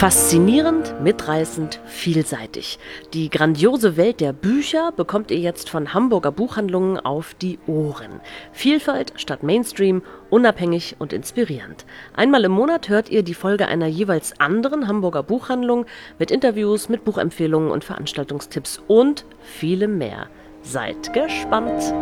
Faszinierend, mitreißend, vielseitig. Die grandiose Welt der Bücher bekommt ihr jetzt von Hamburger Buchhandlungen auf die Ohren. Vielfalt statt Mainstream, unabhängig und inspirierend. Einmal im Monat hört ihr die Folge einer jeweils anderen Hamburger Buchhandlung mit Interviews, mit Buchempfehlungen und Veranstaltungstipps und vielem mehr. Seid gespannt!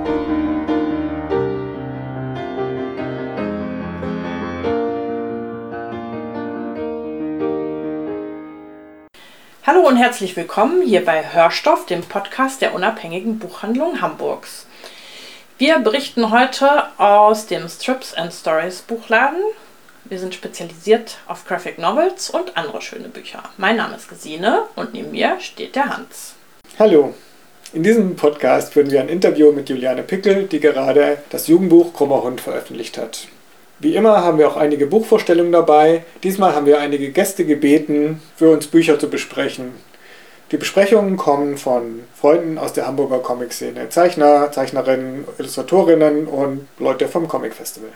Hallo und herzlich willkommen hier bei Hörstoff, dem Podcast der unabhängigen Buchhandlung Hamburgs. Wir berichten heute aus dem Strips and Stories Buchladen. Wir sind spezialisiert auf Graphic Novels und andere schöne Bücher. Mein Name ist Gesine und neben mir steht der Hans. Hallo, in diesem Podcast führen wir ein Interview mit Juliane Pickel, die gerade das Jugendbuch Krummer Hund veröffentlicht hat. Wie immer haben wir auch einige Buchvorstellungen dabei. Diesmal haben wir einige Gäste gebeten, für uns Bücher zu besprechen. Die Besprechungen kommen von Freunden aus der Hamburger Comic-Szene. Zeichner, Zeichnerinnen, Illustratorinnen und Leute vom Comic Festival.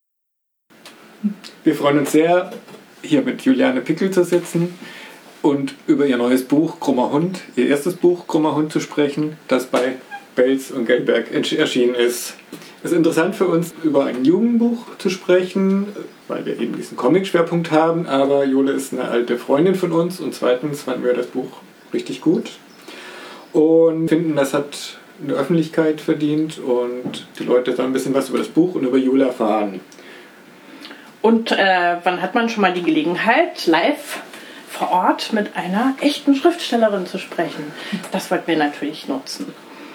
Wir freuen uns sehr, hier mit Juliane Pickel zu sitzen und über ihr neues Buch Krummer Hund, ihr erstes Buch Krummer Hund zu sprechen, das bei Belz und Gelberg erschienen ist. Es ist interessant für uns, über ein Jugendbuch zu sprechen, weil wir eben diesen Comic-Schwerpunkt haben, aber Jule ist eine alte Freundin von uns und zweitens fanden wir das Buch richtig gut und finden, das hat eine Öffentlichkeit verdient und die Leute sollen ein bisschen was über das Buch und über Jule erfahren. Und wann hat man schon mal die Gelegenheit, live vor Ort mit einer echten Schriftstellerin zu sprechen? Das wollten wir natürlich nutzen.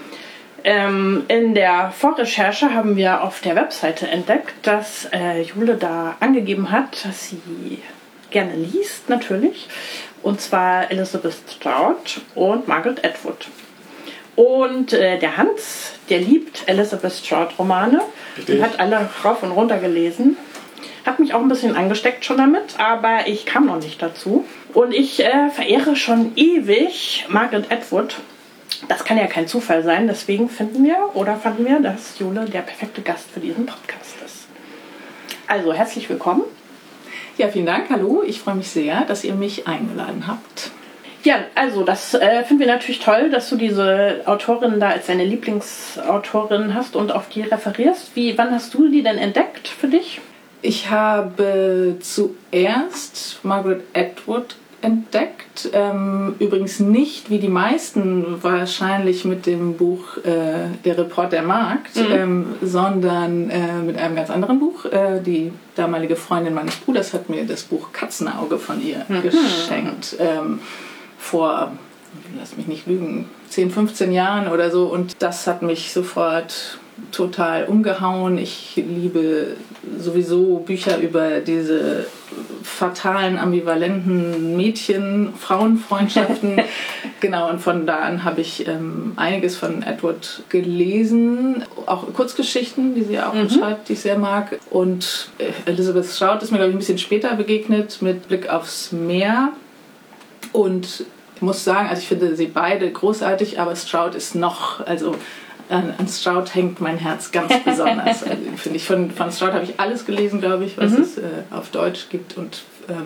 In der Vorrecherche haben wir auf der Webseite entdeckt, dass Jule da angegeben hat, dass sie gerne liest, natürlich. Und zwar Elizabeth Strout und Margaret Atwood. Und der Hans, der liebt Elizabeth Strout Romane. Und hat alle rauf und runter gelesen. Hat mich auch ein bisschen angesteckt schon damit, aber ich kam noch nicht dazu. Und ich verehre schon ewig Margaret Atwood. Das kann ja kein Zufall sein, deswegen fanden wir, dass Jule der perfekte Gast für diesen Podcast ist. Also, herzlich willkommen. Ja, vielen Dank, hallo. Ich freue mich sehr, dass ihr mich eingeladen habt. Ja, also das finden wir natürlich toll, dass du diese Autorin da als deine Lieblingsautorin hast und auf die referierst. Wann hast du die denn entdeckt für dich? Ich habe zuerst Margaret Atwood entdeckt, übrigens nicht wie die meisten wahrscheinlich mit dem Buch Der Report der Markt, sondern mit einem ganz anderen Buch. Die damalige Freundin meines Bruders hat mir das Buch Katzenauge von ihr geschenkt, vor, lass mich nicht lügen, 10, 15 Jahren oder so, und das hat mich sofort total umgehauen. Ich liebe sowieso Bücher über diese fatalen, ambivalenten Mädchen-Frauen-Freundschaften. Genau, und von da an habe ich einiges von Atwood gelesen. Auch Kurzgeschichten, die sie auch schreibt, die ich sehr mag. Und Elizabeth Strout ist mir, glaube ich, ein bisschen später begegnet mit Blick aufs Meer. Und ich muss sagen, also ich finde sie beide großartig, aber Strout ist noch, also an Strout hängt mein Herz ganz besonders. Also, finde ich, von Strout habe ich alles gelesen, glaube ich, was es auf Deutsch gibt und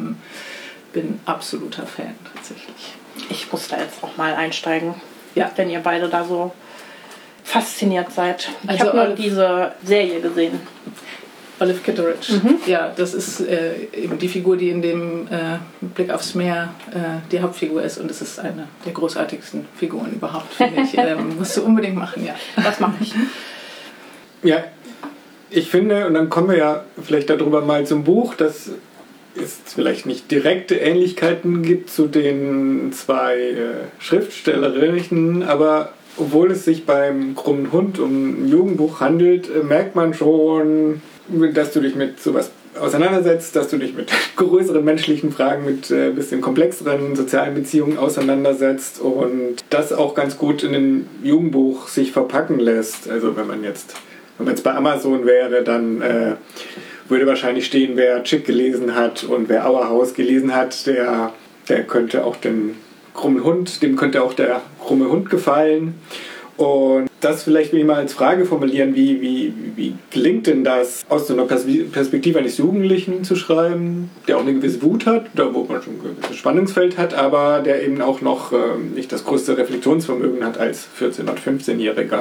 bin absoluter Fan tatsächlich. Ich muss da jetzt auch mal einsteigen, ja, wenn ihr beide da so fasziniert seid. Ich habe nur diese Serie gesehen. Olive Kitteridge. Ja, das ist eben die Figur, die in dem Blick aufs Meer die Hauptfigur ist, und es ist eine der großartigsten Figuren überhaupt, finde ich. Musst du unbedingt machen, ja. Das mache ich. Ja, ich finde, und dann kommen wir ja vielleicht darüber mal zum Buch, dass es vielleicht nicht direkte Ähnlichkeiten gibt zu den zwei Schriftstellerinnen, aber obwohl es sich beim Krummen Hund um ein Jugendbuch handelt, merkt man schon, dass du dich mit sowas auseinandersetzt, dass du dich mit größeren menschlichen Fragen, mit bisschen komplexeren sozialen Beziehungen auseinandersetzt und das auch ganz gut in ein Jugendbuch sich verpacken lässt. Also wenn man jetzt bei Amazon wäre, dann würde wahrscheinlich stehen, wer Chick gelesen hat und wer Auerhaus gelesen hat, der könnte auch den Krummen Hund, dem könnte auch der Krumme Hund gefallen. Und das vielleicht will ich mal als Frage formulieren, wie gelingt denn das, aus so einer Perspektive eines Jugendlichen zu schreiben, der auch eine gewisse Wut hat, da wo man schon ein gewisses Spannungsfeld hat, aber der eben auch noch nicht das größte Reflexionsvermögen hat als 14- oder 15-Jähriger?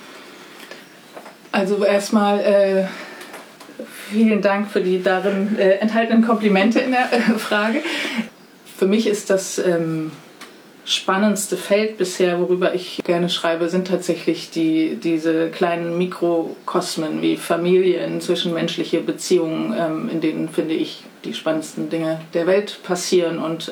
Also erstmal vielen Dank für die darin enthaltenen Komplimente in der Frage. Für mich ist das spannendste Feld bisher, worüber ich gerne schreibe, sind tatsächlich diese kleinen Mikrokosmen wie Familien, zwischenmenschliche Beziehungen, in denen, finde ich, die spannendsten Dinge der Welt passieren. Und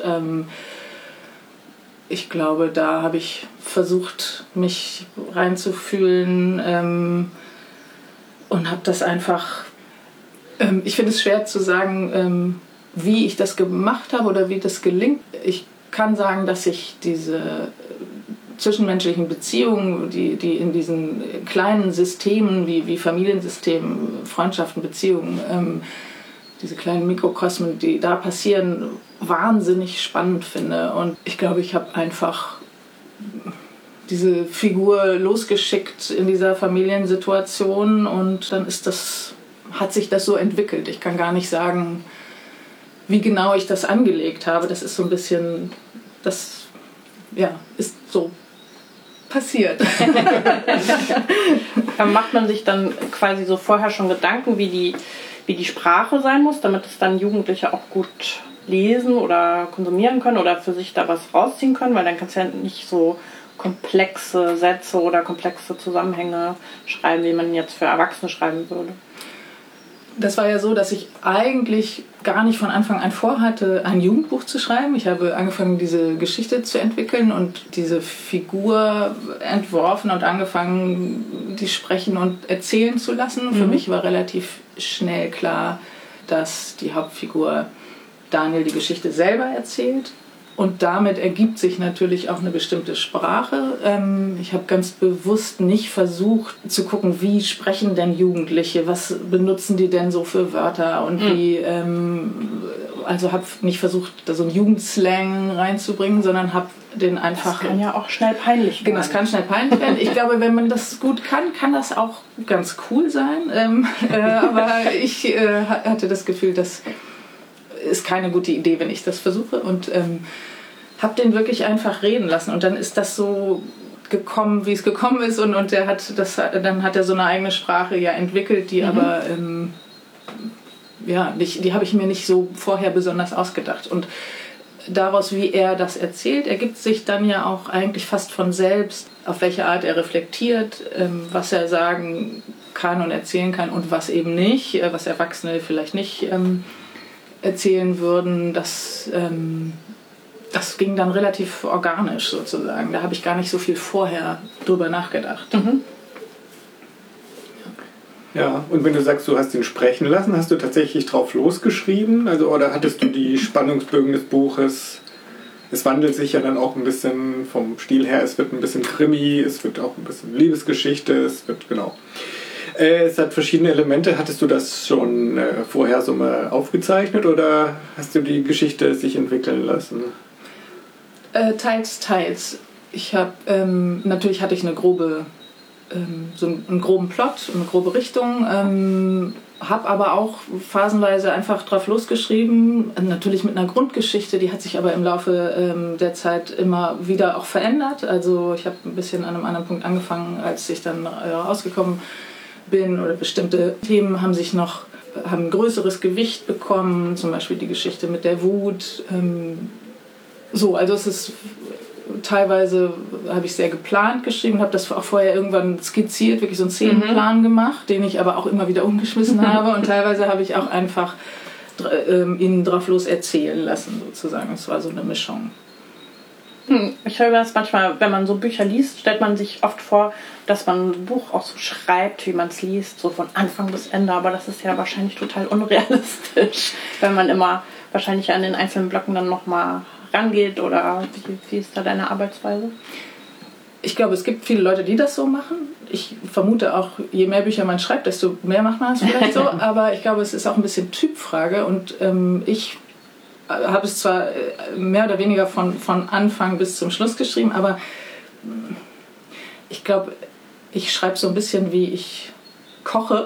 ich glaube, da habe ich versucht, mich reinzufühlen und habe das einfach... ich finde es schwer zu sagen, wie ich das gemacht habe oder wie das gelingt. Ich kann sagen, dass ich diese zwischenmenschlichen Beziehungen, die in diesen kleinen Systemen wie Familiensystemen, Freundschaften, Beziehungen, diese kleinen Mikrokosmen, die da passieren, wahnsinnig spannend finde. Und ich glaube, ich habe einfach diese Figur losgeschickt in dieser Familiensituation und dann hat sich das so entwickelt. Ich kann gar nicht sagen, wie genau ich das angelegt habe. Das ist so ein bisschen, das ist so passiert. Macht man sich dann quasi so vorher schon Gedanken, wie die Sprache sein muss, damit es dann Jugendliche auch gut lesen oder konsumieren können oder für sich da was rausziehen können, weil dann kannst du ja nicht so komplexe Sätze oder komplexe Zusammenhänge schreiben, wie man jetzt für Erwachsene schreiben würde. Das war ja so, dass ich eigentlich gar nicht von Anfang an vorhatte, ein Jugendbuch zu schreiben. Ich habe angefangen, diese Geschichte zu entwickeln und diese Figur entworfen und angefangen, die sprechen und erzählen zu lassen. Für mich war relativ schnell klar, dass die Hauptfigur Daniel die Geschichte selber erzählt. Und damit ergibt sich natürlich auch eine bestimmte Sprache. Ich habe ganz bewusst nicht versucht zu gucken, wie sprechen denn Jugendliche, was benutzen die denn so für Wörter und wie, also habe nicht versucht, da so einen Jugendslang reinzubringen, sondern habe den einfach... Das kann ja auch schnell peinlich werden. Genau, das kann schnell peinlich werden. Ich glaube, wenn man das gut kann das auch ganz cool sein. Aber ich hatte das Gefühl, dass ist keine gute Idee, wenn ich das versuche und habe den wirklich einfach reden lassen und dann ist das so gekommen, wie es gekommen ist und dann hat er so eine eigene Sprache ja entwickelt, die aber die habe ich mir nicht so vorher besonders ausgedacht und daraus, wie er das erzählt, ergibt sich dann ja auch eigentlich fast von selbst, auf welche Art er reflektiert, was er sagen kann und erzählen kann und was eben nicht, was Erwachsene vielleicht nicht erzählen würden, das ging dann relativ organisch sozusagen. Da habe ich gar nicht so viel vorher drüber nachgedacht. Ja, und wenn du sagst, du hast ihn sprechen lassen, hast du tatsächlich drauf losgeschrieben? Also, oder hattest du die Spannungsbögen des Buches? Es wandelt sich ja dann auch ein bisschen vom Stil her. Es wird ein bisschen Krimi, es wird auch ein bisschen Liebesgeschichte, es wird, genau. Es hat verschiedene Elemente. Hattest du das schon vorher so mal aufgezeichnet oder hast du die Geschichte sich entwickeln lassen? Teils. Natürlich hatte ich eine grobe, so einen groben Plot, eine grobe Richtung, habe aber auch phasenweise einfach drauf losgeschrieben, natürlich mit einer Grundgeschichte, die hat sich aber im Laufe der Zeit immer wieder auch verändert. Also ich habe ein bisschen an einem anderen Punkt angefangen, als ich dann rausgekommen bin oder bestimmte Themen haben ein größeres Gewicht bekommen, zum Beispiel die Geschichte mit der Wut. Also es ist teilweise habe ich sehr geplant geschrieben, habe das auch vorher irgendwann skizziert, wirklich so einen Szenenplan gemacht, den ich aber auch immer wieder umgeschmissen habe und teilweise habe ich auch einfach ihn drauf los erzählen lassen sozusagen. Es war so eine Mischung. Ich höre das manchmal, wenn man so Bücher liest, stellt man sich oft vor, dass man ein Buch auch so schreibt, wie man es liest, so von Anfang bis Ende, aber das ist ja wahrscheinlich total unrealistisch, wenn man immer wahrscheinlich an den einzelnen Blöcken dann nochmal rangeht oder wie ist da deine Arbeitsweise? Ich glaube, es gibt viele Leute, die das so machen. Ich vermute auch, je mehr Bücher man schreibt, desto mehr macht man es vielleicht so, aber ich glaube, es ist auch ein bisschen Typfrage und ich habe es zwar mehr oder weniger von Anfang bis zum Schluss geschrieben, aber ich Ich glaube, ich schreibe so ein bisschen, wie ich koche.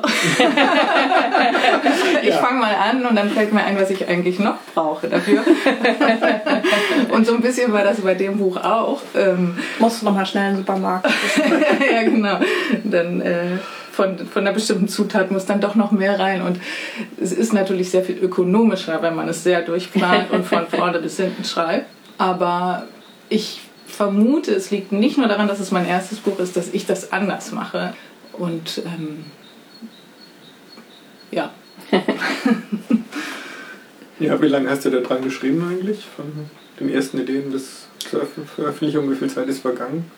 Ich fange mal an und dann fällt mir ein, was ich eigentlich noch brauche dafür. Und so ein bisschen war das bei dem Buch auch. Musst du nochmal schnell in den Supermarkt. Ja, genau. Dann von einer bestimmten Zutat muss dann doch noch mehr rein. Und es ist natürlich sehr viel ökonomischer, wenn man es sehr durchplant und von vorne bis hinten schreibt. Aber ich vermute, es liegt nicht nur daran, dass es mein erstes Buch ist, dass ich das anders mache. Und ja. Ja, wie lange hast du da dran geschrieben eigentlich? Von den ersten Ideen bis zur Veröffentlichung? Wie viel Zeit ist vergangen?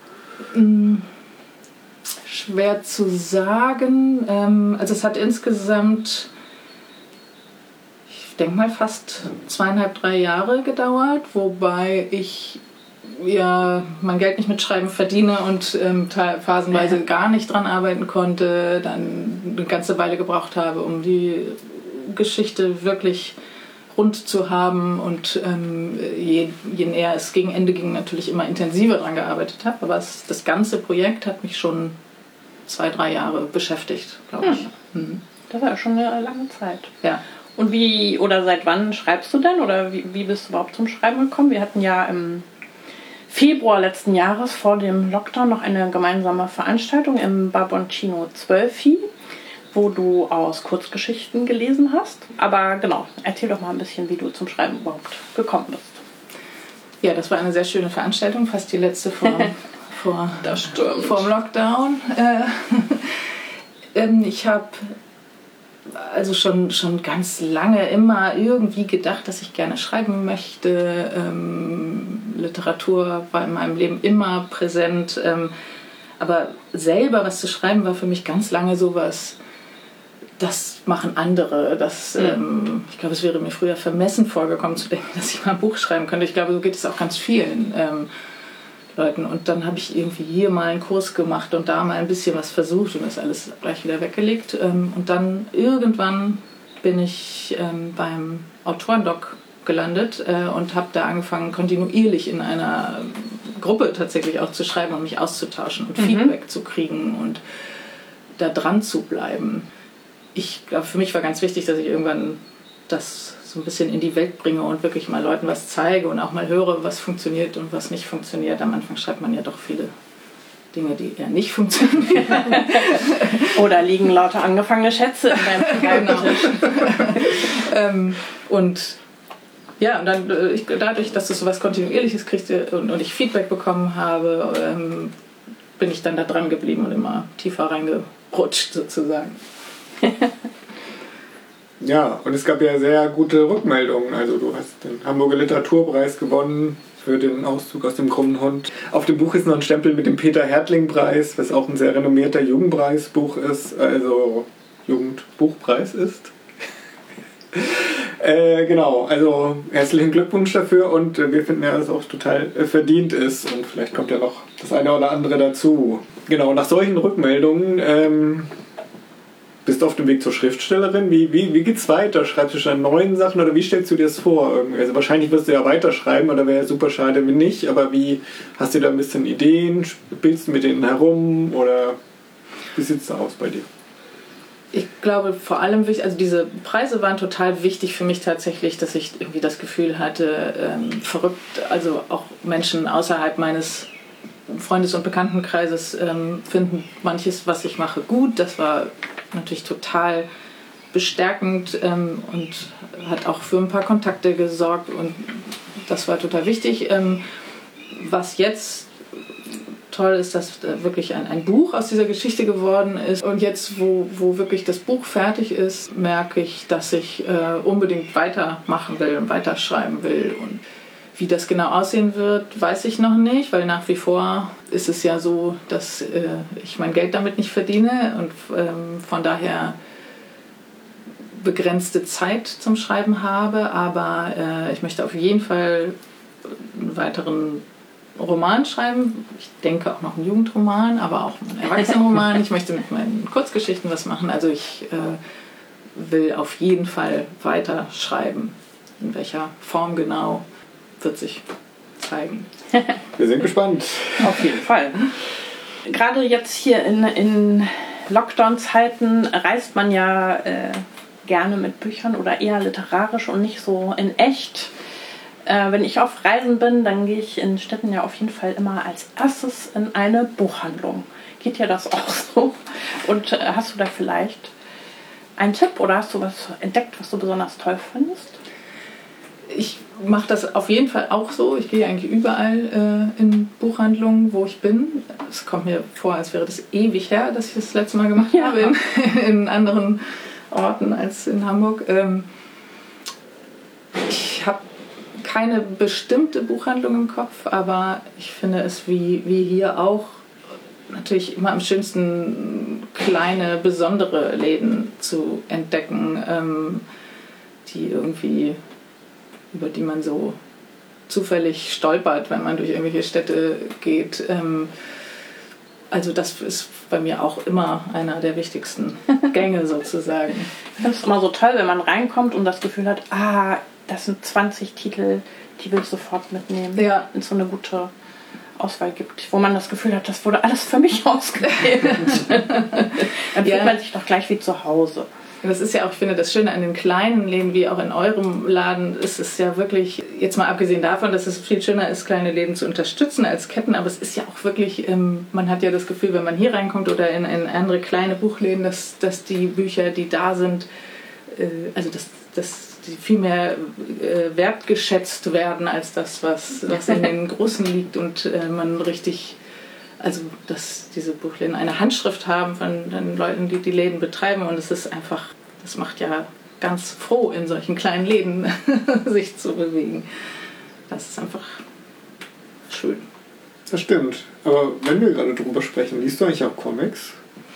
Schwer zu sagen. Also es hat insgesamt, ich denke mal, fast 2,5, 3 Jahre gedauert, wobei ich ja mein Geld nicht mit Schreiben verdiene und phasenweise gar nicht dran arbeiten konnte, dann eine ganze Weile gebraucht habe, um die Geschichte wirklich rund zu haben und je näher es gegen Ende ging, natürlich immer intensiver dran gearbeitet habe. Aber das ganze Projekt hat mich schon 2, 3 Jahre beschäftigt, glaube ich. Das war ja schon eine lange Zeit. Ja. Und wie oder seit wann schreibst du denn? Oder wie bist du überhaupt zum Schreiben gekommen? Wir hatten ja im Februar letzten Jahres vor dem Lockdown noch eine gemeinsame Veranstaltung im Barboncino 12, wo du aus Kurzgeschichten gelesen hast. Aber genau, erzähl doch mal ein bisschen, wie du zum Schreiben überhaupt gekommen bist. Ja, das war eine sehr schöne Veranstaltung, fast die letzte vor dem Lockdown. Ich habe also schon ganz lange immer irgendwie gedacht, dass ich gerne schreiben möchte. Literatur war in meinem Leben immer präsent. Aber selber was zu schreiben war für mich ganz lange sowas, das machen andere. Ich glaube, es wäre mir früher vermessen vorgekommen zu denken, dass ich mal ein Buch schreiben könnte. Ich glaube, so geht es auch ganz vielen Leuten. Und dann habe ich irgendwie hier mal einen Kurs gemacht und da mal ein bisschen was versucht und das alles gleich wieder weggelegt. Und dann irgendwann bin ich beim Autorendoc gelandet und habe da angefangen, kontinuierlich in einer Gruppe tatsächlich auch zu schreiben und mich auszutauschen und Feedback zu kriegen und da dran zu bleiben. Ich glaube, für mich war ganz wichtig, dass ich irgendwann das so ein bisschen in die Welt bringe und wirklich mal Leuten was zeige und auch mal höre, was funktioniert und was nicht funktioniert. Am Anfang schreibt man ja doch viele Dinge, die eher nicht funktionieren. Oder liegen lauter angefangene Schätze in deinem Schreibtisch. Und ja, und dann dadurch, dass es so was Kontinuierliches kriegte und ich Feedback bekommen habe, bin ich dann da dran geblieben und immer tiefer reingerutscht sozusagen. Ja, und es gab ja sehr gute Rückmeldungen. Also du hast den Hamburger Literaturpreis gewonnen für den Auszug aus dem Krummen Hund. Auf dem Buch ist noch ein Stempel mit dem Peter-Härtling-Preis, was auch ein sehr renommierter Jugendpreisbuch ist, also Jugendbuchpreis ist. Genau, also herzlichen Glückwunsch dafür und wir finden ja, dass es auch total verdient ist und vielleicht kommt ja noch das eine oder andere dazu. Genau, nach solchen Rückmeldungen bist du auf dem Weg zur Schriftstellerin. Wie geht's weiter? Schreibst du schon neuen Sachen oder wie stellst du dir das vor? Also wahrscheinlich wirst du ja weiterschreiben oder wäre ja super schade, wenn nicht, aber wie hast du da ein bisschen Ideen? Spielst du mit denen herum oder wie sieht es da aus bei dir? Ich glaube vor allem, also diese Preise waren total wichtig für mich tatsächlich, dass ich irgendwie das Gefühl hatte, verrückt, also auch Menschen außerhalb meines Freundes- und Bekanntenkreises finden manches, was ich mache, gut. Das war natürlich total bestärkend und hat auch für ein paar Kontakte gesorgt und das war total wichtig. Was jetzt toll ist, dass wirklich ein Buch aus dieser Geschichte geworden ist. Und jetzt, wo wirklich das Buch fertig ist, merke ich, dass ich unbedingt weitermachen will und weiterschreiben will. Und wie das genau aussehen wird, weiß ich noch nicht, weil nach wie vor ist es ja so, dass ich mein Geld damit nicht verdiene und von daher begrenzte Zeit zum Schreiben habe. Aber ich möchte auf jeden Fall einen weiteren Roman schreiben. Ich denke auch noch einen Jugendroman, aber auch einen Erwachsenenroman. Ich möchte mit meinen Kurzgeschichten was machen. Also ich will auf jeden Fall weiter schreiben. In welcher Form genau, wird sich zeigen. Wir sind gespannt. Auf jeden Fall. gerade jetzt hier in Lockdown-Zeiten reist man ja gerne mit Büchern oder eher literarisch und nicht so in echt. Wenn ich auf Reisen bin, dann gehe ich in Städten ja auf jeden Fall immer als erstes in eine Buchhandlung. Geht dir das auch so? Und hast du da vielleicht einen Tipp oder hast du was entdeckt, was du besonders toll findest? Ich mache das auf jeden Fall auch so. Ich gehe eigentlich überall in Buchhandlungen, wo ich bin. Es kommt mir vor, als wäre das ewig her, dass ich das letzte Mal gemacht habe in anderen Orten als in Hamburg. Ich habe keine bestimmte Buchhandlung im Kopf, aber ich finde es wie hier auch natürlich immer am schönsten, kleine, besondere Läden zu entdecken, die irgendwie, über die man so zufällig stolpert, wenn man durch irgendwelche Städte geht. Also das ist bei mir auch immer einer der wichtigsten Gänge sozusagen. Ich finde es immer so toll, wenn man reinkommt und das Gefühl hat, das sind 20 Titel, die will ich sofort mitnehmen. Ja. Wenn es so eine gute Auswahl gibt, wo man das Gefühl hat, das wurde alles für mich ausgewählt. Dann fühlt man sich doch gleich wie zu Hause. Das ist ja auch, ich finde, das Schöne an den kleinen Läden, wie auch in eurem Laden, ist es ja wirklich, jetzt mal abgesehen davon, dass es viel schöner ist, kleine Läden zu unterstützen als Ketten, aber es ist ja auch wirklich, man hat ja das Gefühl, wenn man hier reinkommt oder in andere kleine Buchläden, dass die Bücher, die da sind, also dass die viel mehr wertgeschätzt werden als das, was in den großen liegt und man richtig, also dass diese Buchläden eine Handschrift haben von den Leuten, die die Läden betreiben und es ist einfach, das macht ja ganz froh, in solchen kleinen Läden sich zu bewegen. Das ist einfach schön. Das stimmt. Aber wenn wir gerade drüber sprechen, liest du eigentlich auch Comics?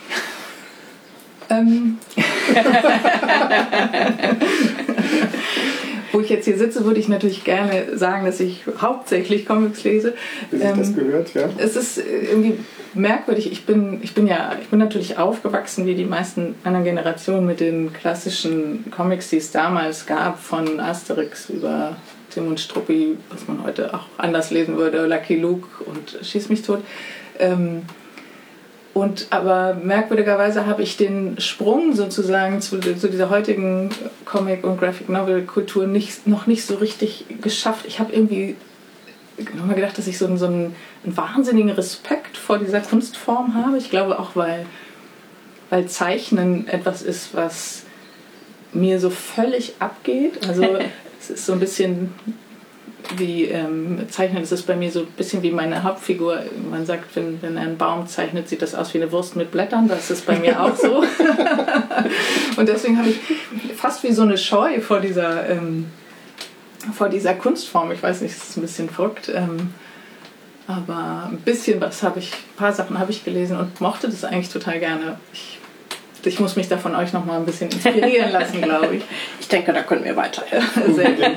Wo ich jetzt hier sitze, würde ich natürlich gerne sagen, dass ich hauptsächlich Comics lese. Wie sich das gehört, ja. Es ist irgendwie merkwürdig. Ich bin natürlich aufgewachsen, wie die meisten anderen Generationen, mit den klassischen Comics, die es damals gab, von Asterix über Tim und Struppi, was man heute auch anders lesen würde, Lucky Luke und Schieß mich tot. Aber merkwürdigerweise habe ich den Sprung sozusagen zu dieser heutigen Comic- und Graphic-Novel-Kultur noch nicht so richtig geschafft. Ich habe irgendwie nochmal gedacht, dass ich so einen wahnsinnigen Respekt vor dieser Kunstform habe. Ich glaube auch, weil Zeichnen etwas ist, was mir so völlig abgeht. Also es ist so ein bisschen wie Zeichnen, das ist bei mir so ein bisschen wie meine Hauptfigur. Man sagt, wenn er einen Baum zeichnet, sieht das aus wie eine Wurst mit Blättern. Das ist bei mir auch so. Und deswegen habe ich fast wie so eine Scheu vor dieser Kunstform. Ich weiß nicht, es ist ein bisschen verrückt. Aber ein paar Sachen habe ich gelesen und mochte das eigentlich total gerne. Ich muss mich da von euch noch mal ein bisschen inspirieren lassen, glaube ich. Ich denke, da können wir weiterhelfen. Sehr gut.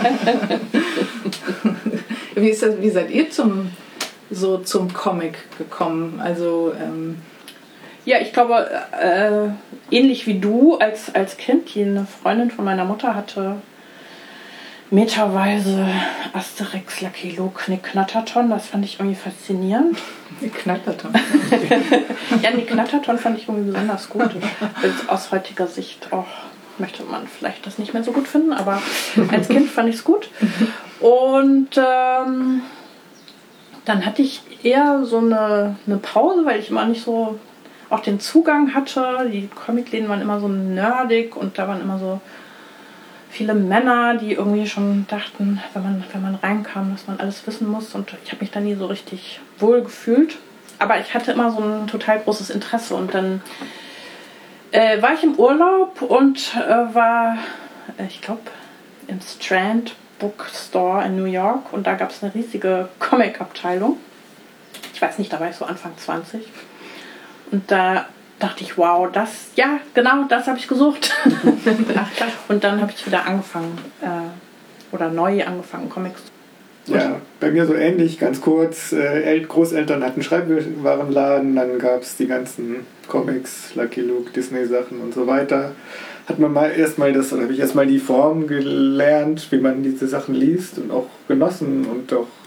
Wie seid ihr zum Comic gekommen? Also ja, ich glaube, ähnlich wie du als Kind, die eine Freundin von meiner Mutter hatte, meterweise Asterix, Lucky Luke, Nick Knatterton, das fand ich irgendwie faszinierend. Nick Knatterton. Ja, Nick Knatterton fand ich irgendwie besonders gut. Aus heutiger Sicht auch möchte man vielleicht das nicht mehr so gut finden, aber als Kind fand ich es gut. Und dann hatte ich eher so eine Pause, weil ich immer nicht so auch den Zugang hatte. Die Comicläden waren immer so nerdig und da waren immer so viele Männer, die irgendwie schon dachten, wenn man reinkam, dass man alles wissen muss. Und ich habe mich da nie so richtig wohl gefühlt. Aber ich hatte immer so ein total großes Interesse. Und dann war ich im Urlaub und war, ich glaube, im Strand Bookstore in New York. Und da gab es eine riesige Comic-Abteilung. Ich weiß nicht, da war ich so Anfang 20. Und da dachte ich, wow, das habe ich gesucht. Und dann habe ich wieder neu angefangen, Comics. Ja, bei mir so ähnlich, ganz kurz. Großeltern hatten Schreibwarenladen, dann gab es die ganzen Comics, Lucky Luke, Disney-Sachen und so weiter. Habe ich erstmal die Form gelernt, wie man diese Sachen liest und auch genossen und auch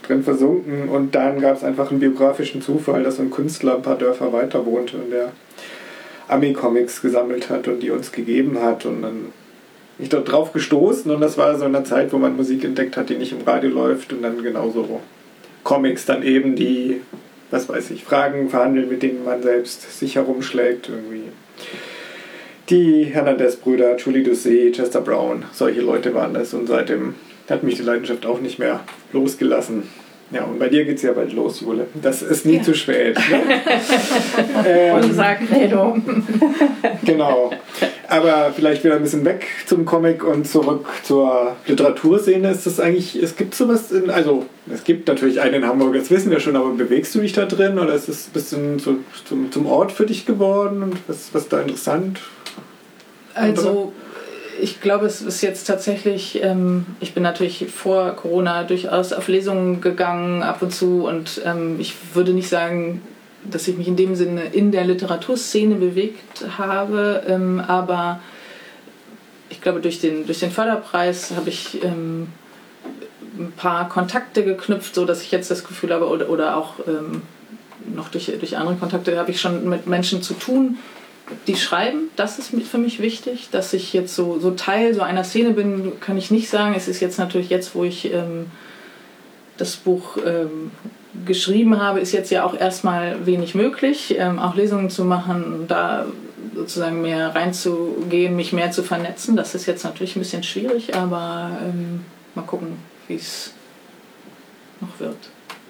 drin versunken und dann gab es einfach einen biografischen Zufall, dass ein Künstler ein paar Dörfer weiter wohnte und der Ami-Comics gesammelt hat und die uns gegeben hat und dann bin ich dort drauf gestoßen und das war so in einer Zeit, wo man Musik entdeckt hat, die nicht im Radio läuft und dann genauso Comics dann eben, die, was weiß ich, Fragen verhandeln, mit denen man selbst sich herumschlägt, irgendwie. Die Hernandez-Brüder, Julie Doucet, Chester Brown, solche Leute waren das und seitdem hat mich die Leidenschaft auch nicht mehr losgelassen. Ja, und bei dir geht's ja bald los, Jule. Das ist nie zu spät. Ne? Unser Credo. Genau. Aber vielleicht wieder ein bisschen weg zum Comic und zurück zur Literaturszene. Ist das eigentlich, es gibt sowas also es gibt natürlich einen in Hamburg, das wissen wir schon, aber bewegst du dich da drin oder ist es ein bisschen zum Ort für dich geworden und was da interessant? Also ich glaube, es ist jetzt tatsächlich, ich bin natürlich vor Corona durchaus auf Lesungen gegangen ab und zu und ich würde nicht sagen, dass ich mich in dem Sinne in der Literaturszene bewegt habe, aber ich glaube, durch den Förderpreis habe ich ein paar Kontakte geknüpft, so dass ich jetzt das Gefühl habe, oder auch noch durch andere Kontakte habe ich schon mit Menschen zu tun, die schreiben. Das ist für mich wichtig, dass ich jetzt so Teil so einer Szene bin, kann ich nicht sagen. Es ist jetzt natürlich jetzt, wo ich das Buch geschrieben habe, ist jetzt ja auch erstmal wenig möglich, auch Lesungen zu machen, da sozusagen mehr reinzugehen, mich mehr zu vernetzen. Das ist jetzt natürlich ein bisschen schwierig, aber mal gucken, wie es noch wird.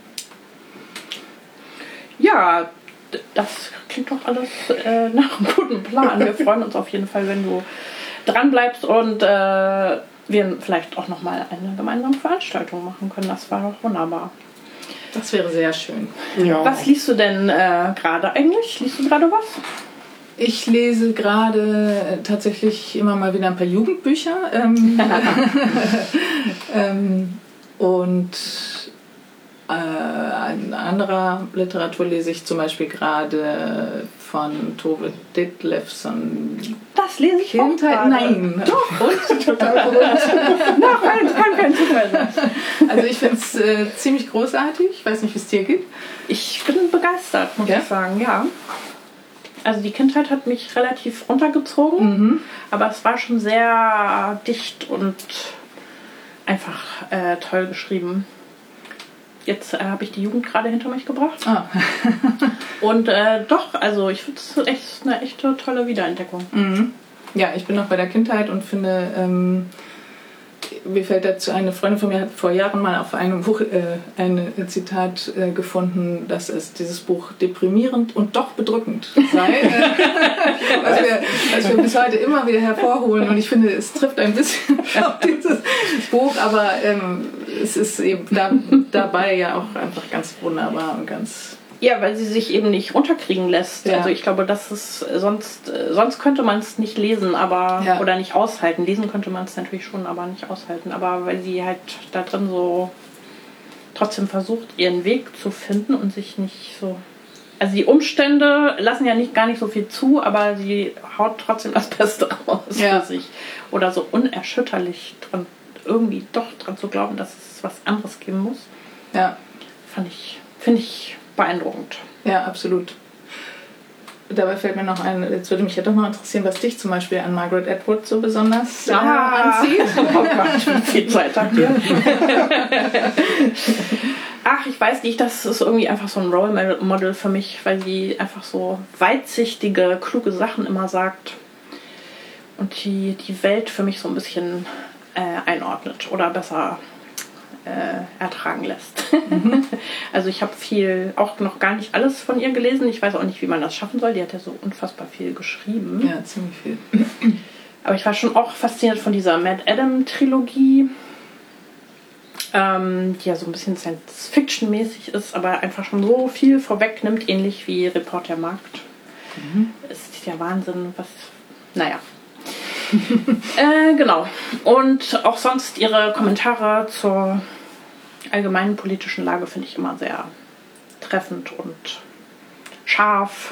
Ja, das klingt doch alles nach einem guten Plan. Wir freuen uns auf jeden Fall, wenn du dran bleibst und wir vielleicht auch nochmal eine gemeinsame Veranstaltung machen können. Das war doch wunderbar. Das wäre sehr schön. Ja. Was liest du denn gerade eigentlich? Liest du gerade was? Ich lese gerade tatsächlich immer mal wieder ein paar Jugendbücher. Und in anderer Literatur lese ich zum Beispiel gerade von Tove Ditlevsen. Das lese ich Kindheit, auch gerade. nein. Doch, und? Total verrückt. Nein, kann kein Zufall sein. Also ich finde es ziemlich großartig. Ich weiß nicht, wie es dir geht. Ich bin begeistert, muss ich sagen, ja. Also die Kindheit hat mich relativ runtergezogen, aber es war schon sehr dicht und einfach toll geschrieben. Jetzt habe ich die Jugend gerade hinter mich gebracht. Ah. Und doch, also ich finde es echt eine echte tolle Wiederentdeckung. Mhm. Ja, ich bin noch bei der Kindheit und finde, mir fällt dazu, eine Freundin von mir hat vor Jahren mal auf einem Buch ein Zitat gefunden, dass es dieses Buch deprimierend und doch bedrückend sei. was wir bis heute immer wieder hervorholen. Und ich finde, es trifft ein bisschen auf dieses Buch, aber es ist eben dabei ja auch einfach ganz wunderbar und ganz... Ja, weil sie sich eben nicht runterkriegen lässt. Ja. Also ich glaube, das ist sonst könnte man es nicht lesen, aber oder nicht aushalten. Lesen könnte man es natürlich schon, aber nicht aushalten. Aber weil sie halt da drin so trotzdem versucht, ihren Weg zu finden und sich nicht so... Also die Umstände lassen ja gar nicht so viel zu, aber sie haut trotzdem das Beste raus für sich. Oder so unerschütterlich dran, irgendwie doch dran zu glauben, dass es was anderes geben muss. Ja. Finde ich beeindruckend. Ja, absolut. Dabei fällt mir noch ein, jetzt würde mich ja doch mal interessieren, was dich zum Beispiel an Margaret Atwood so besonders anzieht. Oh Gott, wie viel Zeit habt ihr? Ach, ich weiß nicht, das ist irgendwie einfach so ein Role Model für mich, weil sie einfach so weitsichtige, kluge Sachen immer sagt und die Welt für mich so ein bisschen einordnet oder besser ertragen lässt. Also ich habe auch noch gar nicht alles von ihr gelesen. Ich weiß auch nicht, wie man das schaffen soll. Die hat ja so unfassbar viel geschrieben. Ja, ziemlich viel. Aber ich war schon auch fasziniert von dieser Mad Adam-Trilogie, die ja so ein bisschen Science-Fiction-mäßig ist, aber einfach schon so viel vorwegnimmt, ähnlich wie Report der Markt. Es ist ja Wahnsinn, was... Naja. Genau. Und auch sonst ihre Kommentare zur allgemeinen politischen Lage finde ich immer sehr treffend und scharf.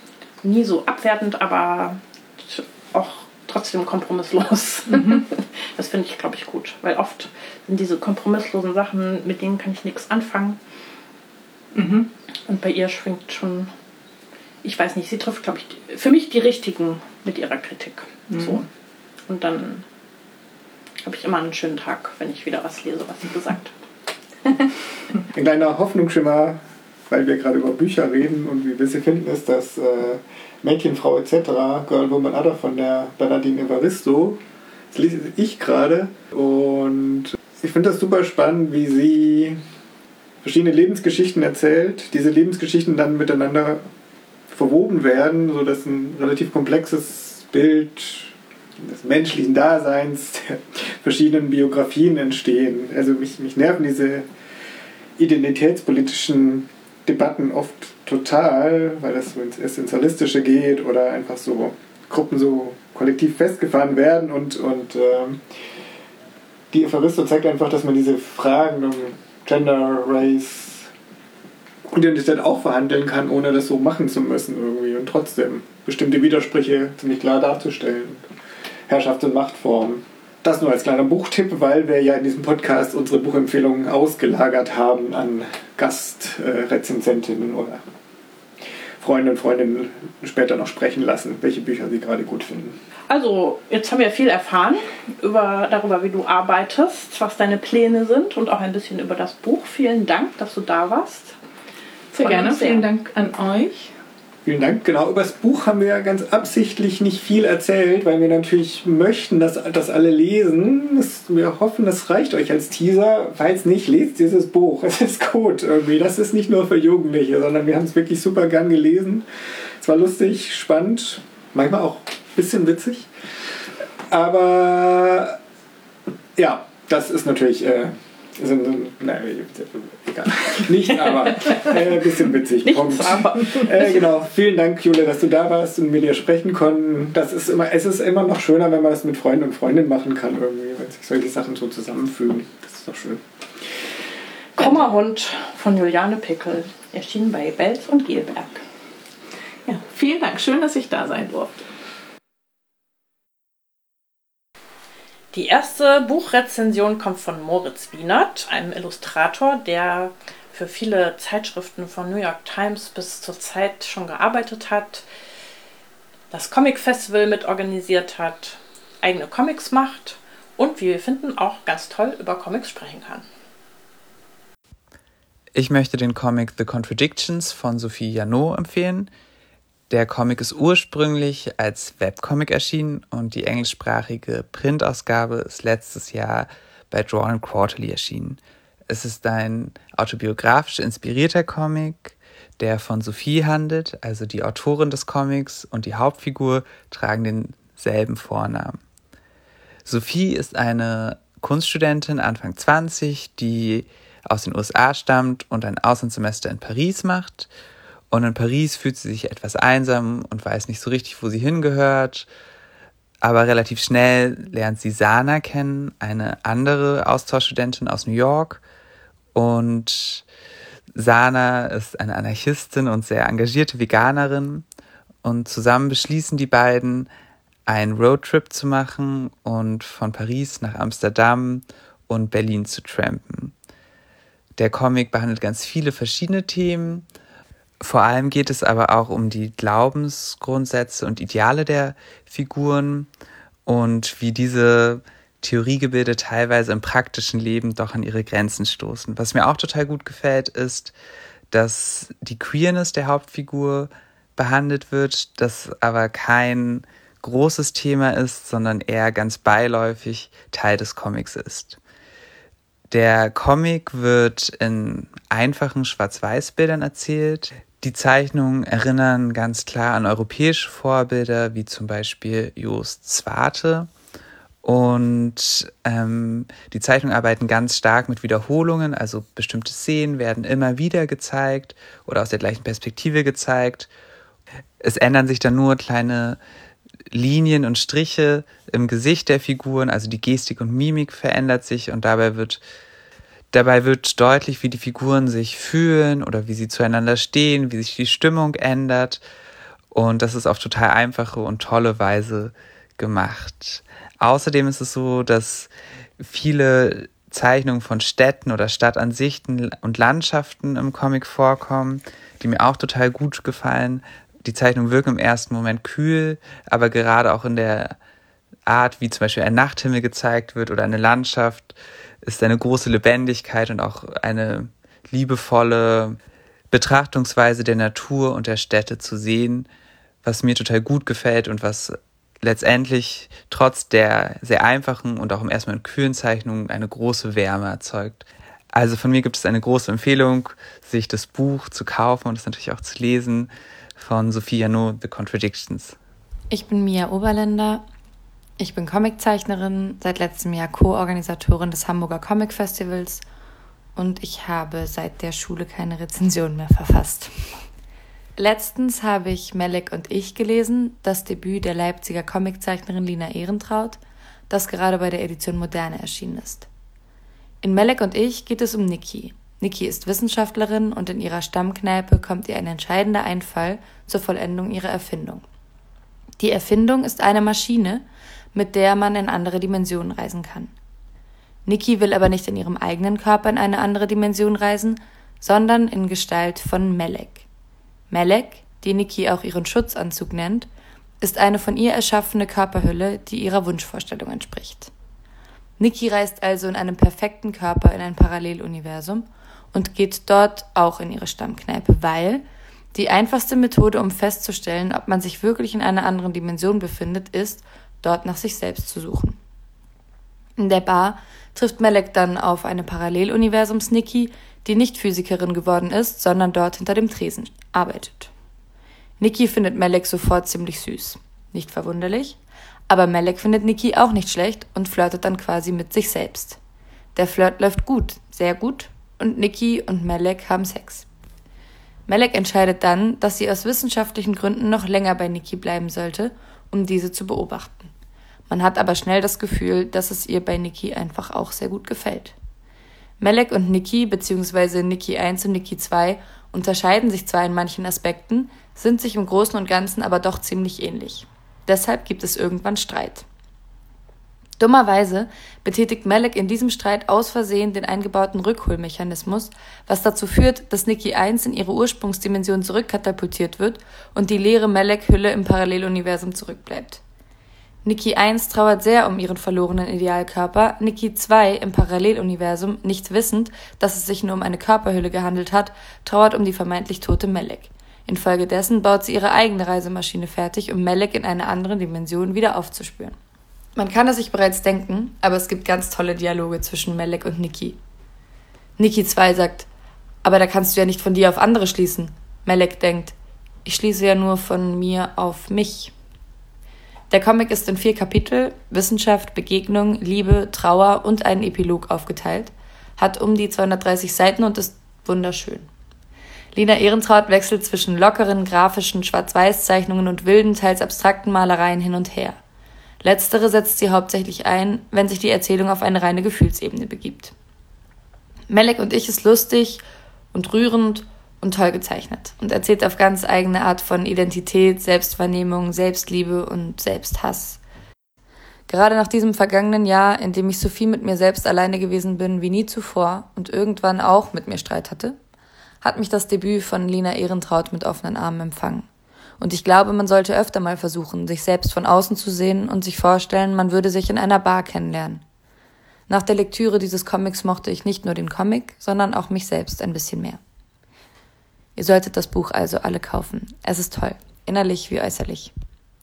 Nie so abwertend, aber auch trotzdem kompromisslos. Das finde ich, glaube ich, gut, weil oft sind diese kompromisslosen Sachen, mit denen kann ich nichts anfangen. Und bei ihr schwingt schon, ich weiß nicht, sie trifft, glaube ich, für mich die Richtigen mit ihrer Kritik. So. Und dann habe ich immer einen schönen Tag, wenn ich wieder was lese, was sie gesagt hat. Ein kleiner Hoffnungsschimmer, weil wir gerade über Bücher reden und wie wir sie finden, ist das Mädchen, Frau etc., Girl, Woman, Other von der Bernardine Evaristo. Das lese ich gerade und ich finde das super spannend, wie sie verschiedene Lebensgeschichten erzählt, diese Lebensgeschichten dann miteinander verwoben werden, sodass ein relativ komplexes Bild des menschlichen Daseins, der verschiedenen Biografien entstehen. Also mich nerven diese identitätspolitischen Debatten oft total, weil das so ins Essentialistische geht oder einfach so Gruppen so kollektiv festgefahren werden und die Evaristo zeigt einfach, dass man diese Fragen um Gender, Race, Identität auch verhandeln kann, ohne das so machen zu müssen irgendwie und trotzdem bestimmte Widersprüche ziemlich klar darzustellen. Herrschaft und Machtformen. Das nur als kleiner Buchtipp, weil wir ja in diesem Podcast unsere Buchempfehlungen ausgelagert haben an Gastrezensentinnen oder Freunde und Freundinnen später noch sprechen lassen, welche Bücher sie gerade gut finden. Also, jetzt haben wir viel erfahren darüber, wie du arbeitest, was deine Pläne sind und auch ein bisschen über das Buch. Vielen Dank, dass du da warst. Sehr gerne, vielen Dank an euch. Vielen Dank. Genau, über das Buch haben wir ja ganz absichtlich nicht viel erzählt, weil wir natürlich möchten, dass das alle lesen. Wir hoffen, das reicht euch als Teaser. Falls nicht, lest dieses Buch. Es ist gut irgendwie. Das ist nicht nur für Jugendliche, sondern wir haben es wirklich super gern gelesen. Es war lustig, spannend, manchmal auch ein bisschen witzig. Aber ja, das ist natürlich... egal. Nicht, aber ein bisschen witzig. Genau. Vielen Dank, Jule, dass du da warst und mit dir sprechen konnten. Es ist immer noch schöner, wenn man das mit Freunden und Freundinnen machen kann, irgendwie, wenn sich solche Sachen so zusammenfügen. Das ist doch schön. Krummer Hund von Juliane Pickel, erschienen bei Belz und Gelberg. Ja, vielen Dank. Schön, dass ich da sein durfte. Die erste Buchrezension kommt von Moritz Wienert, einem Illustrator, der für viele Zeitschriften von New York Times bis zur Zeit schon gearbeitet hat, das Comic Festival mitorganisiert hat, eigene Comics macht und, wie wir finden, auch ganz toll über Comics sprechen kann. Ich möchte den Comic The Contradictions von Sophie Janot empfehlen. Der Comic ist ursprünglich als Webcomic erschienen und die englischsprachige Printausgabe ist letztes Jahr bei Drawn and Quarterly erschienen. Es ist ein autobiografisch inspirierter Comic, der von Sophie handelt, also die Autorin des Comics und die Hauptfigur tragen denselben Vornamen. Sophie ist eine Kunststudentin, Anfang 20, die aus den USA stammt und ein Auslandssemester in Paris macht. Und in Paris fühlt sie sich etwas einsam und weiß nicht so richtig, wo sie hingehört. Aber relativ schnell lernt sie Sana kennen, eine andere Austauschstudentin aus New York. Und Sana ist eine Anarchistin und sehr engagierte Veganerin. Und zusammen beschließen die beiden, einen Roadtrip zu machen und von Paris nach Amsterdam und Berlin zu trampen. Der Comic behandelt ganz viele verschiedene Themen. Vor allem geht es aber auch um die Glaubensgrundsätze und Ideale der Figuren und wie diese Theoriegebilde teilweise im praktischen Leben doch an ihre Grenzen stoßen. Was mir auch total gut gefällt, ist, dass die Queerness der Hauptfigur behandelt wird, das aber kein großes Thema ist, sondern eher ganz beiläufig Teil des Comics ist. Der Comic wird in einfachen Schwarz-Weiß-Bildern erzählt. Die Zeichnungen erinnern ganz klar an europäische Vorbilder, wie zum Beispiel Joost Zwarte. Und die Zeichnungen arbeiten ganz stark mit Wiederholungen, also bestimmte Szenen werden immer wieder gezeigt oder aus der gleichen Perspektive gezeigt. Es ändern sich dann nur kleine Linien und Striche im Gesicht der Figuren, also die Gestik und Mimik verändert sich und dabei wird deutlich, wie die Figuren sich fühlen oder wie sie zueinander stehen, wie sich die Stimmung ändert und das ist auf total einfache und tolle Weise gemacht. Außerdem ist es so, dass viele Zeichnungen von Städten oder Stadtansichten und Landschaften im Comic vorkommen, die mir auch total gut gefallen. Die Zeichnungen wirken im ersten Moment kühl, aber gerade auch in der Art, wie zum Beispiel ein Nachthimmel gezeigt wird oder eine Landschaft, ist eine große Lebendigkeit und auch eine liebevolle Betrachtungsweise der Natur und der Städte zu sehen, was mir total gut gefällt und was letztendlich trotz der sehr einfachen und auch im ersten Moment kühlen Zeichnungen eine große Wärme erzeugt. Also von mir gibt es eine große Empfehlung, sich das Buch zu kaufen und es natürlich auch zu lesen von Sophie Janot, The Contradictions. Ich bin Mia Oberländer. Ich bin Comiczeichnerin, seit letztem Jahr Co-Organisatorin des Hamburger Comic Festivals und ich habe seit der Schule keine Rezension mehr verfasst. Letztens habe ich Melek und ich gelesen, das Debüt der Leipziger Comiczeichnerin Lina Ehrentraut, das gerade bei der Edition Moderne erschienen ist. In Melek und ich geht es um Niki. Niki ist Wissenschaftlerin und in ihrer Stammkneipe kommt ihr ein entscheidender Einfall zur Vollendung ihrer Erfindung. Die Erfindung ist eine Maschine, mit der man in andere Dimensionen reisen kann. Niki will aber nicht in ihrem eigenen Körper in eine andere Dimension reisen, sondern in Gestalt von Melek. Melek, die Niki auch ihren Schutzanzug nennt, ist eine von ihr erschaffene Körperhülle, die ihrer Wunschvorstellung entspricht. Niki reist also in einem perfekten Körper in ein Paralleluniversum und geht dort auch in ihre Stammkneipe, weil die einfachste Methode, um festzustellen, ob man sich wirklich in einer anderen Dimension befindet, ist, dort nach sich selbst zu suchen. In der Bar trifft Melek dann auf eine Paralleluniversums-Niki, die nicht Physikerin geworden ist, sondern dort hinter dem Tresen arbeitet. Niki findet Melek sofort ziemlich süß. Nicht verwunderlich, aber Melek findet Niki auch nicht schlecht und flirtet dann quasi mit sich selbst. Der Flirt läuft gut, sehr gut, und Niki und Melek haben Sex. Melek entscheidet dann, dass sie aus wissenschaftlichen Gründen noch länger bei Niki bleiben sollte, um diese zu beobachten. Man hat aber schnell das Gefühl, dass es ihr bei Niki einfach auch sehr gut gefällt. Melek und Niki bzw. Niki 1 und Niki 2 unterscheiden sich zwar in manchen Aspekten, sind sich im Großen und Ganzen aber doch ziemlich ähnlich. Deshalb gibt es irgendwann Streit. Dummerweise betätigt Melek in diesem Streit aus Versehen den eingebauten Rückholmechanismus, was dazu führt, dass Niki 1 in ihre Ursprungsdimension zurückkatapultiert wird und die leere Melek-Hülle im Paralleluniversum zurückbleibt. Niki 1 trauert sehr um ihren verlorenen Idealkörper, Niki 2 im Paralleluniversum, nicht wissend, dass es sich nur um eine Körperhülle gehandelt hat, trauert um die vermeintlich tote Melek. Infolgedessen baut sie ihre eigene Reisemaschine fertig, um Melek in einer anderen Dimension wieder aufzuspüren. Man kann es sich bereits denken, aber es gibt ganz tolle Dialoge zwischen Melek und Niki. Niki 2 sagt, aber da kannst du ja nicht von dir auf andere schließen. Melek denkt, ich schließe ja nur von mir auf mich. Der Comic ist in 4 Kapitel, Wissenschaft, Begegnung, Liebe, Trauer und einen Epilog aufgeteilt, hat um die 230 Seiten und ist wunderschön. Lina Ehrentraut wechselt zwischen lockeren, grafischen Schwarz-Weiß-Zeichnungen und wilden, teils abstrakten Malereien hin und her. Letztere setzt sie hauptsächlich ein, wenn sich die Erzählung auf eine reine Gefühlsebene begibt. Melek und ich ist lustig und rührend und toll gezeichnet und erzählt auf ganz eigene Art von Identität, Selbstwahrnehmung, Selbstliebe und Selbsthass. Gerade nach diesem vergangenen Jahr, in dem ich so viel mit mir selbst alleine gewesen bin wie nie zuvor und irgendwann auch mit mir Streit hatte, hat mich das Debüt von Lina Ehrentraut mit offenen Armen empfangen. Und ich glaube, man sollte öfter mal versuchen, sich selbst von außen zu sehen und sich vorstellen, man würde sich in einer Bar kennenlernen. Nach der Lektüre dieses Comics mochte ich nicht nur den Comic, sondern auch mich selbst ein bisschen mehr. Ihr solltet das Buch also alle kaufen. Es ist toll, innerlich wie äußerlich.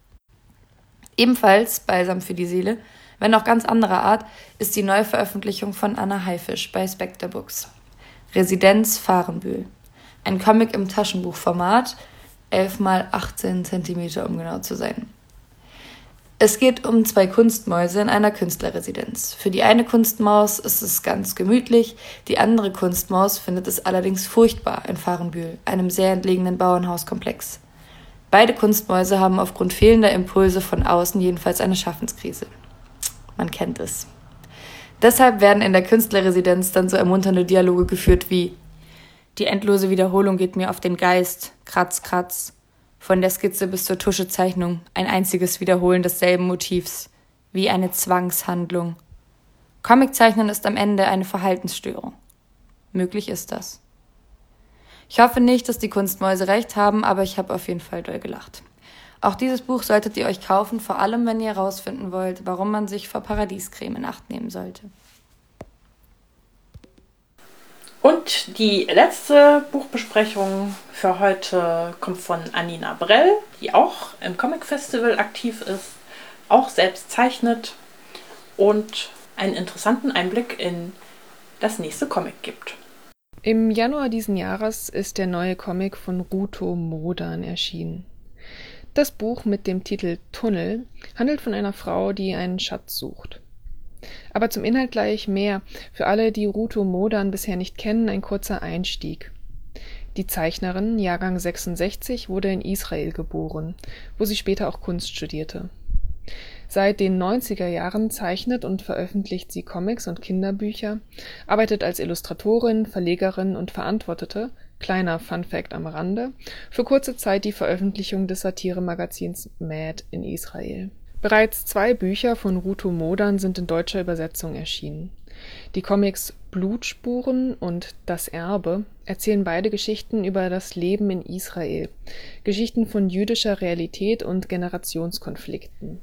Ebenfalls Balsam für die Seele, wenn auch ganz anderer Art, ist die Neuveröffentlichung von Anna Haifisch bei Spectre Books. Residenz Fahrenbühl. Ein Comic im Taschenbuchformat, 11 x 18 cm, um genau zu sein. Es geht um 2 Kunstmäuse in einer Künstlerresidenz. Für die eine Kunstmaus ist es ganz gemütlich, die andere Kunstmaus findet es allerdings furchtbar in Fahrenbühl, einem sehr entlegenen Bauernhauskomplex. Beide Kunstmäuse haben aufgrund fehlender Impulse von außen jedenfalls eine Schaffenskrise. Man kennt es. Deshalb werden in der Künstlerresidenz dann so ermunternde Dialoge geführt wie: Die endlose Wiederholung geht mir auf den Geist, kratz, kratz. Von der Skizze bis zur Tuschezeichnung, ein einziges Wiederholen desselben Motivs. wie eine Zwangshandlung. Comiczeichnen ist am Ende eine Verhaltensstörung. Möglich ist das. Ich hoffe nicht, dass die Kunstmäuse recht haben, aber ich habe auf jeden Fall doll gelacht. Auch dieses Buch solltet ihr euch kaufen, vor allem wenn ihr herausfinden wollt, warum man sich vor Paradiescreme in Acht nehmen sollte. Und die letzte Buchbesprechung für heute kommt von Anina Brell, die auch im Comic Festival aktiv ist, auch selbst zeichnet und einen interessanten Einblick in das nächste Comic gibt. Im Januar diesen Jahres ist der neue Comic von Ruto Modan erschienen. Das Buch mit dem Titel Tunnel handelt von einer Frau, die einen Schatz sucht. Aber zum Inhalt gleich mehr. Für alle, die Ruto Modan bisher nicht kennen, ein kurzer Einstieg. Die Zeichnerin, Jahrgang 66, wurde in Israel geboren, wo sie später auch Kunst studierte. Seit den 90er Jahren zeichnet und veröffentlicht sie Comics und Kinderbücher, arbeitet als Illustratorin, Verlegerin und verantwortete, kleiner Funfact am Rande, für kurze Zeit die Veröffentlichung des Satiremagazins Mad in Israel. Bereits 2 Bücher von Ruto Modan sind in deutscher Übersetzung erschienen. Die Comics Blutspuren und Das Erbe erzählen beide Geschichten über das Leben in Israel, Geschichten von jüdischer Realität und Generationskonflikten.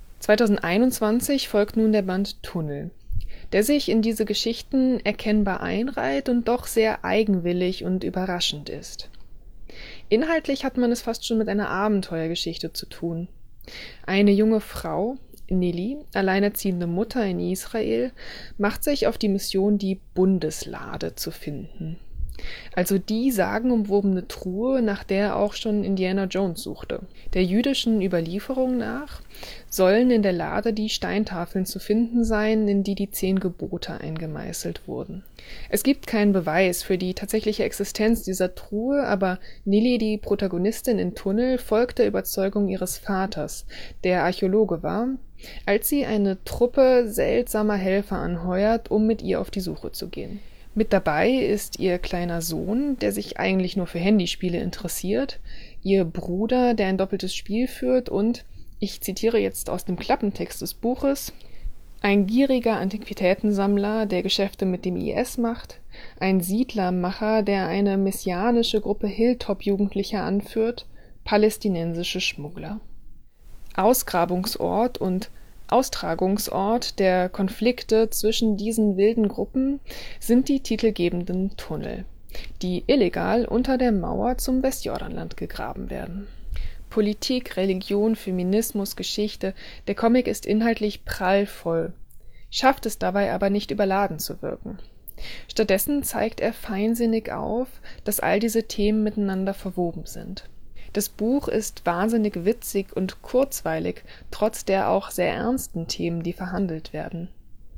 2021 folgt nun der Band Tunnel, der sich in diese Geschichten erkennbar einreiht und doch sehr eigenwillig und überraschend ist. Inhaltlich hat man es fast schon mit einer Abenteuergeschichte zu tun. Eine junge Frau, Nili, alleinerziehende Mutter in Israel, macht sich auf die Mission, die Bundeslade zu finden. Also die sagenumwobene Truhe, nach der auch schon Indiana Jones suchte. Der jüdischen Überlieferung nach sollen in der Lade die Steintafeln zu finden sein, in die die 10 Gebote eingemeißelt wurden. Es gibt keinen Beweis für die tatsächliche Existenz dieser Truhe, aber Nili, die Protagonistin in Tunnel, folgt der Überzeugung ihres Vaters, der Archäologe war, als sie eine Truppe seltsamer Helfer anheuert, um mit ihr auf die Suche zu gehen. Mit dabei ist ihr kleiner Sohn, der sich eigentlich nur für Handyspiele interessiert, ihr Bruder, der ein doppeltes Spiel führt und, ich zitiere jetzt aus dem Klappentext des Buches, ein gieriger Antiquitätensammler, der Geschäfte mit dem IS macht, ein Siedlermacher, der eine messianische Gruppe Hilltop-Jugendlicher anführt, palästinensische Schmuggler. Ausgrabungsort und Austragungsort der Konflikte zwischen diesen wilden Gruppen sind die titelgebenden Tunnel, die illegal unter der Mauer zum Westjordanland gegraben werden. Politik, Religion, Feminismus, Geschichte, der Comic ist inhaltlich prallvoll, schafft es dabei aber nicht überladen zu wirken. Stattdessen zeigt er feinsinnig auf, dass all diese Themen miteinander verwoben sind. Das Buch ist wahnsinnig witzig und kurzweilig, trotz der auch sehr ernsten Themen, die verhandelt werden.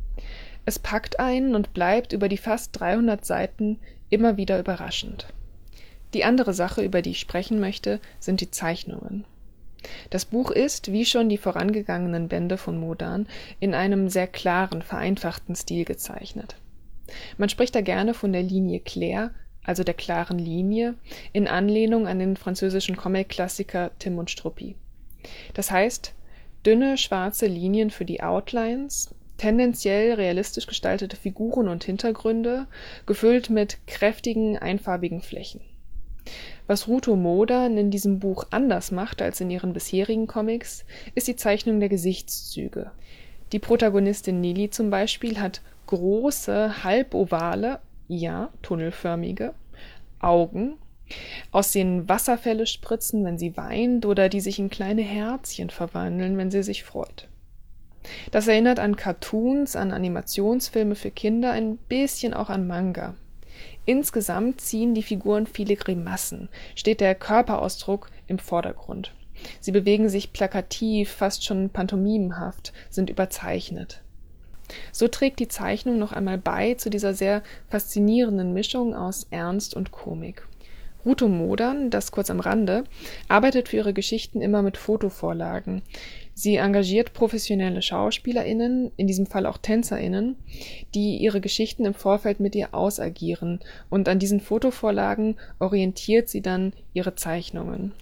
Es packt einen und bleibt über die fast 300 Seiten immer wieder überraschend. Die andere Sache, über die ich sprechen möchte, sind die Zeichnungen. Das Buch ist, wie schon die vorangegangenen Bände von Modan, in einem sehr klaren, vereinfachten Stil gezeichnet. Man spricht da gerne von der Linie Claire, also der klaren Linie, in Anlehnung an den französischen Comic-Klassiker Tim und Struppi. Das heißt, dünne, schwarze Linien für die Outlines, tendenziell realistisch gestaltete Figuren und Hintergründe, gefüllt mit kräftigen, einfarbigen Flächen. Was Ruto Modan in diesem Buch anders macht als in ihren bisherigen Comics, ist die Zeichnung der Gesichtszüge. Die Protagonistin Nili zum Beispiel hat große, halbovale, ja, tunnelförmige Augen, aus denen Wasserfälle spritzen, wenn sie weint, oder die sich in kleine Herzchen verwandeln, wenn sie sich freut. Das erinnert an Cartoons, an Animationsfilme für Kinder, ein bisschen auch an Manga. Insgesamt ziehen die Figuren viele Grimassen, steht der Körperausdruck im Vordergrund. Sie bewegen sich plakativ, fast schon pantomimenhaft, sind überzeichnet. So trägt die Zeichnung noch einmal bei zu dieser sehr faszinierenden Mischung aus Ernst und Komik. Ruto Modan, das kurz am Rande, arbeitet für ihre Geschichten immer mit Fotovorlagen. Sie engagiert professionelle SchauspielerInnen, in diesem Fall auch TänzerInnen, die ihre Geschichten im Vorfeld mit ihr ausagieren, und an diesen Fotovorlagen orientiert sie dann ihre Zeichnungen.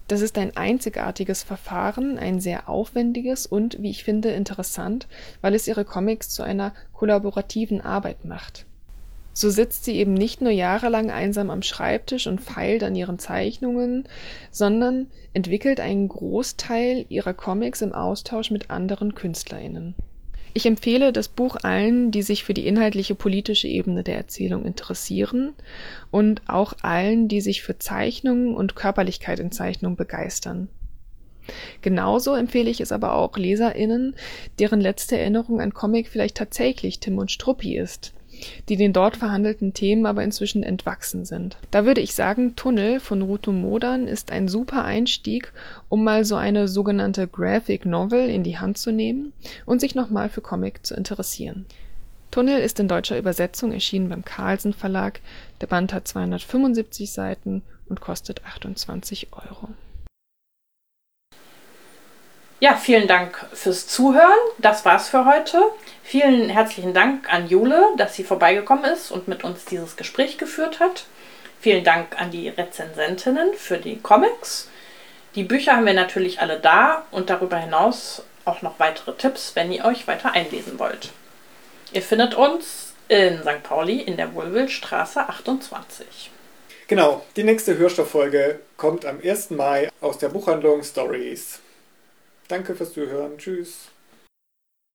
Das ist ein einzigartiges Verfahren, ein sehr aufwendiges und, wie ich finde, interessant, weil es ihre Comics zu einer kollaborativen Arbeit macht. So sitzt sie eben nicht nur jahrelang einsam am Schreibtisch und feilt an ihren Zeichnungen, sondern entwickelt einen Großteil ihrer Comics im Austausch mit anderen KünstlerInnen. Ich empfehle das Buch allen, die sich für die inhaltliche politische Ebene der Erzählung interessieren und auch allen, die sich für Zeichnungen und Körperlichkeit in Zeichnung begeistern. Genauso empfehle ich es aber auch LeserInnen, deren letzte Erinnerung an Comic vielleicht tatsächlich Tim und Struppi ist, die den dort verhandelten Themen aber inzwischen entwachsen sind. Da würde ich sagen, Tunnel von Ruto Modan ist ein super Einstieg, um mal so eine sogenannte Graphic Novel in die Hand zu nehmen und sich nochmal für Comic zu interessieren. Tunnel ist in deutscher Übersetzung erschienen beim Carlsen Verlag. Der Band hat 275 Seiten und kostet 28 €. Ja, vielen Dank fürs Zuhören. Das war's für heute. Vielen herzlichen Dank an Jule, dass sie vorbeigekommen ist und mit uns dieses Gespräch geführt hat. Vielen Dank an die Rezensentinnen für die Comics. Die Bücher haben wir natürlich alle da und darüber hinaus auch noch weitere Tipps, wenn ihr euch weiter einlesen wollt. Ihr findet uns in St. Pauli in der Wohlwildstraße 28. Genau, die nächste Hörstofffolge kommt am 1. Mai aus der Buchhandlung Stories. Danke fürs Zuhören. Tschüss.